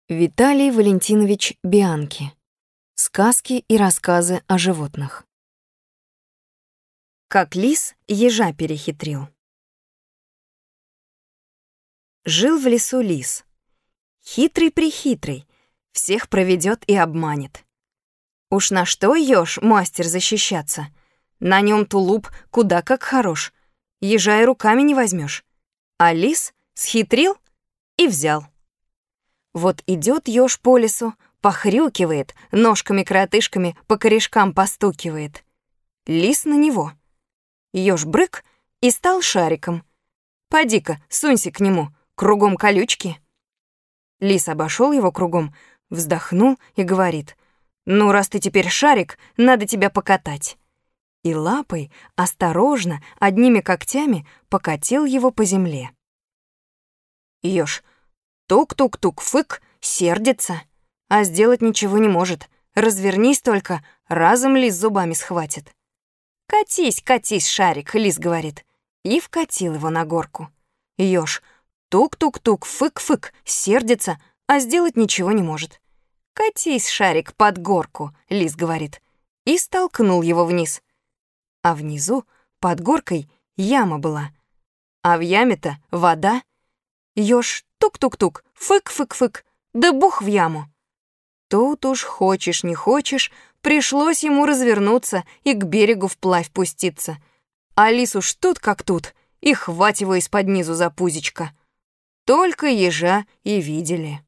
Виталий Валентинович Бианки. Сказки и рассказы о животных. Как лис ежа перехитрил. Жил в лесу лис. Хитрый-прихитрый, всех проведет и обманет. Уж на что еж мастер защищаться? На нем тулуп куда как хорош. Ежа и руками не возьмешь. А лис схитрил и взял. Вот идет еж по лесу, похрюкивает, ножками-коротышками по корешкам постукивает. Лис на него. Еж брык и стал шариком. Поди-ка, сунься к нему, кругом колючки. Лис обошел его кругом, вздохнул и говорит: «Ну, раз ты теперь шарик, надо тебя покатать». И лапой осторожно, одними когтями покатил его по земле. Еж тук-тук-тук, фык, сердится, а сделать ничего не может. Развернись только, разом лис зубами схватит. «Катись, катись, шарик», — лис говорит, и вкатил его на горку. Ёж тук-тук-тук, фык-фык, сердится, а сделать ничего не может. «Катись, шарик, под горку», — лис говорит, и столкнул его вниз. А внизу, под горкой, яма была, а в яме-то вода. Ёж тук-тук-тук, фык-фык-фык, да бух в яму. Тут уж хочешь не хочешь, пришлось ему развернуться и к берегу вплавь пуститься. А лис уж тут как тут, и хвать его из-под низу за пузичко. Только ежа и видели.